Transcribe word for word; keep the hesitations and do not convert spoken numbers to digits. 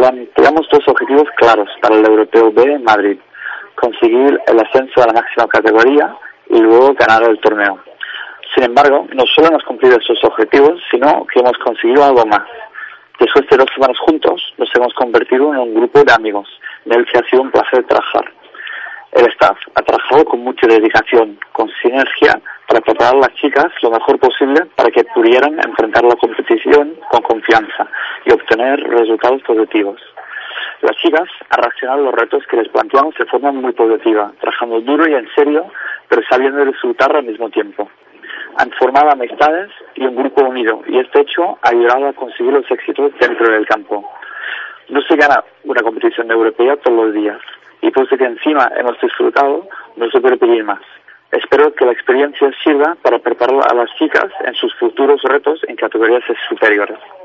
planteamos dos objetivos claros para el Europeo B en Madrid: conseguir el ascenso a la máxima categoría y luego ganar el torneo. Sin embargo, no solo hemos cumplido esos objetivos, sino que hemos conseguido algo más. Después de dos semanas juntos, nos hemos convertido en un grupo de amigos, en el que ha sido un placer trabajar. El staff ha trabajado con mucha dedicación, con sinergia, para preparar a las chicas lo mejor posible para que pudieran enfrentar la competición con confianza y obtener resultados positivos. Las chicas han reaccionado a los retos que les planteamos de forma muy positiva, trabajando duro y en serio, pero sabiendo disfrutar al mismo tiempo. Han formado amistades y un grupo unido, y este hecho ha ayudado a conseguir los éxitos dentro del campo. No se gana una competición europea todos los días, y puesto que encima hemos disfrutado, no se puede pedir más. Espero que la experiencia sirva para preparar a las chicas en sus futuros retos en categorías superiores.